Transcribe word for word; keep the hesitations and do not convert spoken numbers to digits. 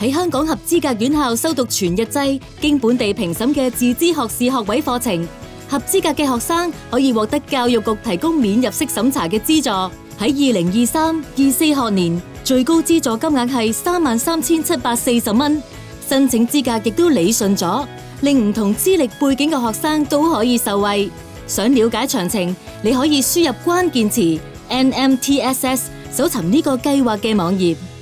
喺香港合資格院校修讀全日制經本地評審嘅自資學士學位課程。合資格嘅學生可以獲得教育局提供免入息審查嘅資助。喺二零二三、二四學年，最高資助金額係三萬三千七百四十蚊。申請資格亦都理順咗，令唔同資歷背景嘅學生都可以受惠。想了解詳情，你可以輸入關鍵詞 N M T S S， 搜尋呢個計劃嘅網頁。